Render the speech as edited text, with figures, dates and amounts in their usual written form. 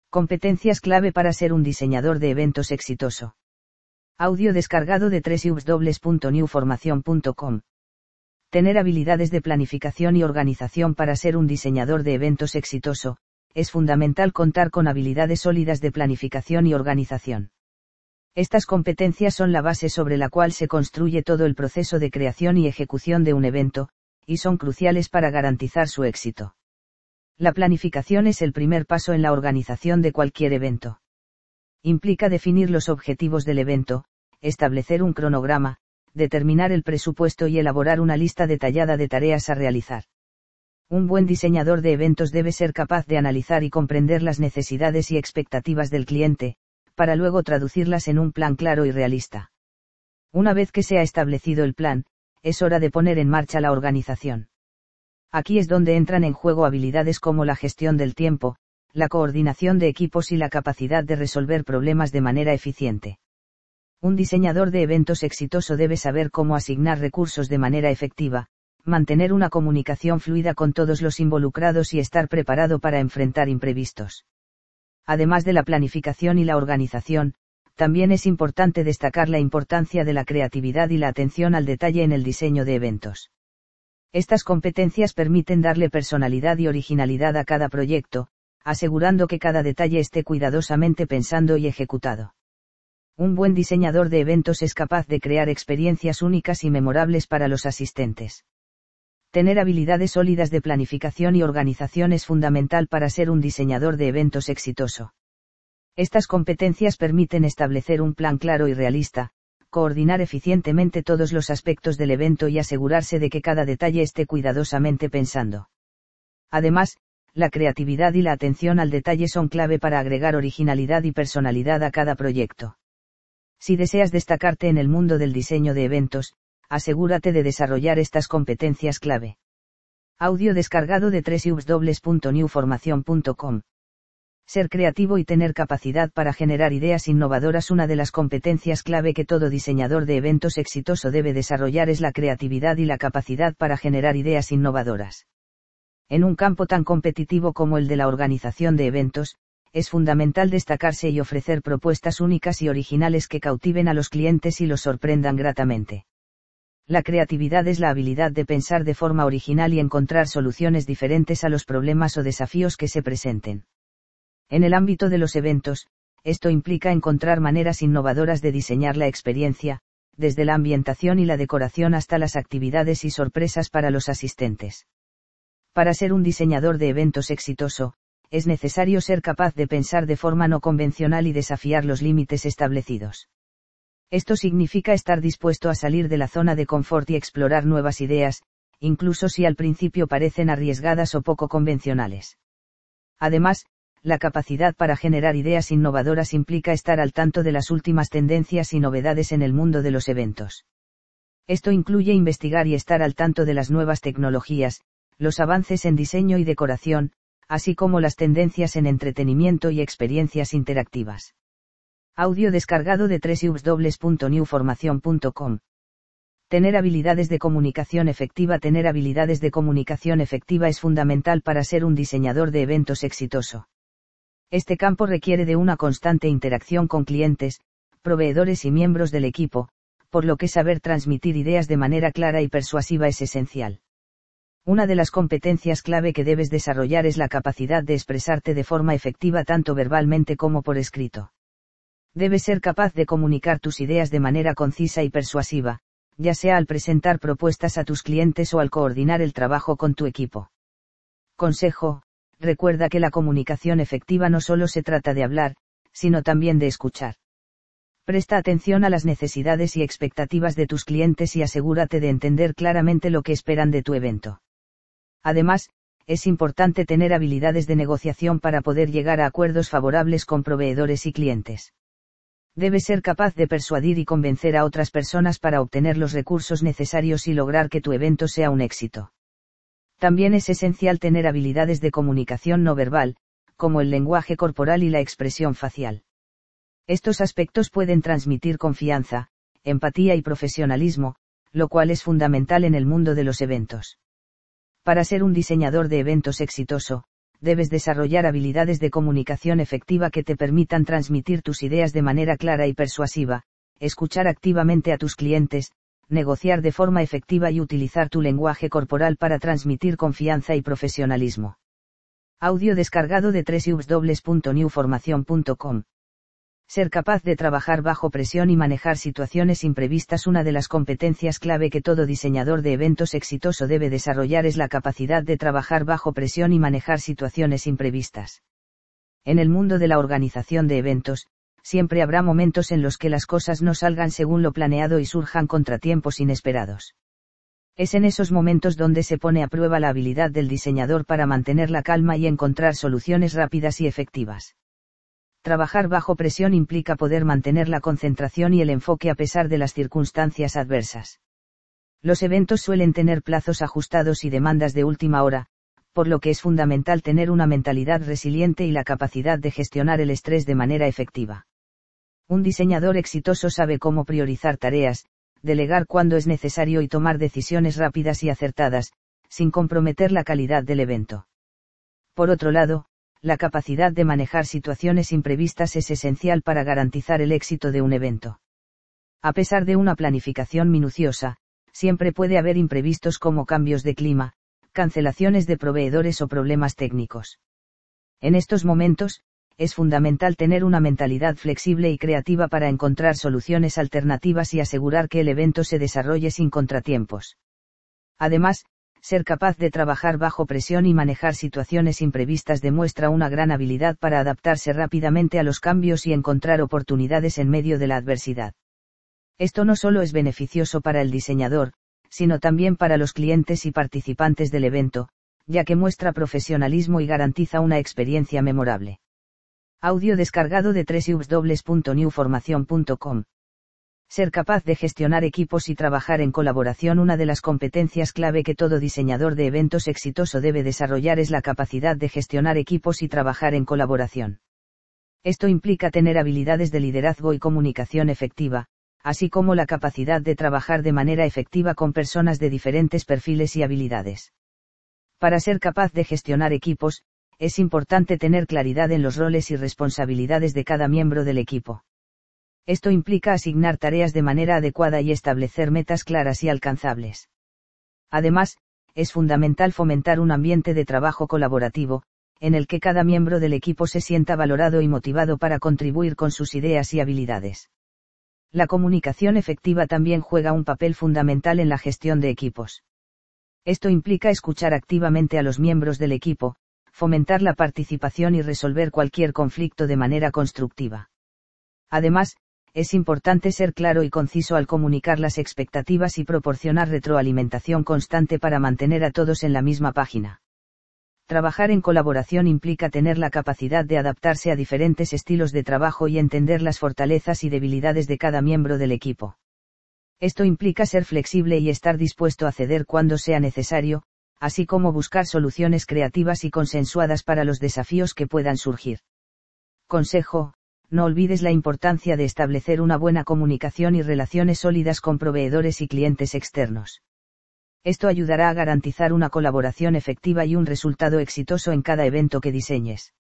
Competencias clave para ser un diseñador de eventos exitoso. Audio descargado de www.newformacion.com. Tener habilidades de planificación y organización para ser un diseñador de eventos exitoso. Es fundamental contar con habilidades sólidas de planificación y organización. Estas competencias son la base sobre la cual se construye todo el proceso de creación y ejecución de un evento, y son cruciales para garantizar su éxito. La planificación es el primer paso en la organización de cualquier evento. Implica definir los objetivos del evento, establecer un cronograma, determinar el presupuesto y elaborar una lista detallada de tareas a realizar. Un buen diseñador de eventos debe ser capaz de analizar y comprender las necesidades y expectativas del cliente, para luego traducirlas en un plan claro y realista. Una vez que se ha establecido el plan, es hora de poner en marcha la organización. Aquí es donde entran en juego habilidades como la gestión del tiempo, la coordinación de equipos y la capacidad de resolver problemas de manera eficiente. Un diseñador de eventos exitoso debe saber cómo asignar recursos de manera efectiva, mantener una comunicación fluida con todos los involucrados y estar preparado para enfrentar imprevistos. Además de la planificación y la organización, también es importante destacar la importancia de la creatividad y la atención al detalle en el diseño de eventos. Estas competencias permiten darle personalidad y originalidad a cada proyecto, asegurando que cada detalle esté cuidadosamente pensado y ejecutado. Un buen diseñador de eventos es capaz de crear experiencias únicas y memorables para los asistentes. Tener habilidades sólidas de planificación y organización es fundamental para ser un diseñador de eventos exitoso. Estas competencias permiten establecer un plan claro y realista, coordinar eficientemente todos los aspectos del evento y asegurarse de que cada detalle esté cuidadosamente pensando. Además, la creatividad y la atención al detalle son clave para agregar originalidad y personalidad a cada proyecto. Si deseas destacarte en el mundo del diseño de eventos, asegúrate de desarrollar estas competencias clave. Audio descargado de www.newformacion.com. Ser creativo y tener capacidad para generar ideas innovadoras. Una de las competencias clave que todo diseñador de eventos exitoso debe desarrollar es la creatividad y la capacidad para generar ideas innovadoras. En un campo tan competitivo como el de la organización de eventos, es fundamental destacarse y ofrecer propuestas únicas y originales que cautiven a los clientes y los sorprendan gratamente. La creatividad es la habilidad de pensar de forma original y encontrar soluciones diferentes a los problemas o desafíos que se presenten. En el ámbito de los eventos, esto implica encontrar maneras innovadoras de diseñar la experiencia, desde la ambientación y la decoración hasta las actividades y sorpresas para los asistentes. Para ser un diseñador de eventos exitoso, es necesario ser capaz de pensar de forma no convencional y desafiar los límites establecidos. Esto significa estar dispuesto a salir de la zona de confort y explorar nuevas ideas, incluso si al principio parecen arriesgadas o poco convencionales. Además, la capacidad para generar ideas innovadoras implica estar al tanto de las últimas tendencias y novedades en el mundo de los eventos. Esto incluye investigar y estar al tanto de las nuevas tecnologías, los avances en diseño y decoración, así como las tendencias en entretenimiento y experiencias interactivas. Audio descargado de www.newformacion.com. Tener habilidades de comunicación efectiva. Tener habilidades de comunicación efectiva es fundamental para ser un diseñador de eventos exitoso. Este campo requiere de una constante interacción con clientes, proveedores y miembros del equipo, por lo que saber transmitir ideas de manera clara y persuasiva es esencial. Una de las competencias clave que debes desarrollar es la capacidad de expresarte de forma efectiva tanto verbalmente como por escrito. Debes ser capaz de comunicar tus ideas de manera concisa y persuasiva, ya sea al presentar propuestas a tus clientes o al coordinar el trabajo con tu equipo. Consejo: recuerda que la comunicación efectiva no solo se trata de hablar, sino también de escuchar. Presta atención a las necesidades y expectativas de tus clientes y asegúrate de entender claramente lo que esperan de tu evento. Además, es importante tener habilidades de negociación para poder llegar a acuerdos favorables con proveedores y clientes. Debes ser capaz de persuadir y convencer a otras personas para obtener los recursos necesarios y lograr que tu evento sea un éxito. También es esencial tener habilidades de comunicación no verbal, como el lenguaje corporal y la expresión facial. Estos aspectos pueden transmitir confianza, empatía y profesionalismo, lo cual es fundamental en el mundo de los eventos. Para ser un diseñador de eventos exitoso, debes desarrollar habilidades de comunicación efectiva que te permitan transmitir tus ideas de manera clara y persuasiva, escuchar activamente a tus clientes, negociar de forma efectiva y utilizar tu lenguaje corporal para transmitir confianza y profesionalismo. Audio descargado de www.newformacion.com. Ser capaz de trabajar bajo presión y manejar situaciones imprevistas. Una de las competencias clave que todo diseñador de eventos exitoso debe desarrollar es la capacidad de trabajar bajo presión y manejar situaciones imprevistas. En el mundo de la organización de eventos, siempre habrá momentos en los que las cosas no salgan según lo planeado y surjan contratiempos inesperados. Es en esos momentos donde se pone a prueba la habilidad del diseñador para mantener la calma y encontrar soluciones rápidas y efectivas. Trabajar bajo presión implica poder mantener la concentración y el enfoque a pesar de las circunstancias adversas. Los eventos suelen tener plazos ajustados y demandas de última hora, por lo que es fundamental tener una mentalidad resiliente y la capacidad de gestionar el estrés de manera efectiva. Un diseñador exitoso sabe cómo priorizar tareas, delegar cuando es necesario y tomar decisiones rápidas y acertadas, sin comprometer la calidad del evento. Por otro lado, la capacidad de manejar situaciones imprevistas es esencial para garantizar el éxito de un evento. A pesar de una planificación minuciosa, siempre puede haber imprevistos como cambios de clima, cancelaciones de proveedores o problemas técnicos. En estos momentos, es fundamental tener una mentalidad flexible y creativa para encontrar soluciones alternativas y asegurar que el evento se desarrolle sin contratiempos. Además, ser capaz de trabajar bajo presión y manejar situaciones imprevistas demuestra una gran habilidad para adaptarse rápidamente a los cambios y encontrar oportunidades en medio de la adversidad. Esto no solo es beneficioso para el diseñador, sino también para los clientes y participantes del evento, ya que muestra profesionalismo y garantiza una experiencia memorable. Audio descargado de www.newformacion.com. Ser capaz de gestionar equipos y trabajar en colaboración. Una de las competencias clave que todo diseñador de eventos exitoso debe desarrollar es la capacidad de gestionar equipos y trabajar en colaboración. Esto implica tener habilidades de liderazgo y comunicación efectiva, así como la capacidad de trabajar de manera efectiva con personas de diferentes perfiles y habilidades. Para ser capaz de gestionar equipos, es importante tener claridad en los roles y responsabilidades de cada miembro del equipo. Esto implica asignar tareas de manera adecuada y establecer metas claras y alcanzables. Además, es fundamental fomentar un ambiente de trabajo colaborativo, en el que cada miembro del equipo se sienta valorado y motivado para contribuir con sus ideas y habilidades. La comunicación efectiva también juega un papel fundamental en la gestión de equipos. Esto implica escuchar activamente a los miembros del equipo, fomentar la participación y resolver cualquier conflicto de manera constructiva. Además, es importante ser claro y conciso al comunicar las expectativas y proporcionar retroalimentación constante para mantener a todos en la misma página. Trabajar en colaboración implica tener la capacidad de adaptarse a diferentes estilos de trabajo y entender las fortalezas y debilidades de cada miembro del equipo. Esto implica ser flexible y estar dispuesto a ceder cuando sea necesario, así como buscar soluciones creativas y consensuadas para los desafíos que puedan surgir. Consejo: no olvides la importancia de establecer una buena comunicación y relaciones sólidas con proveedores y clientes externos. Esto ayudará a garantizar una colaboración efectiva y un resultado exitoso en cada evento que diseñes.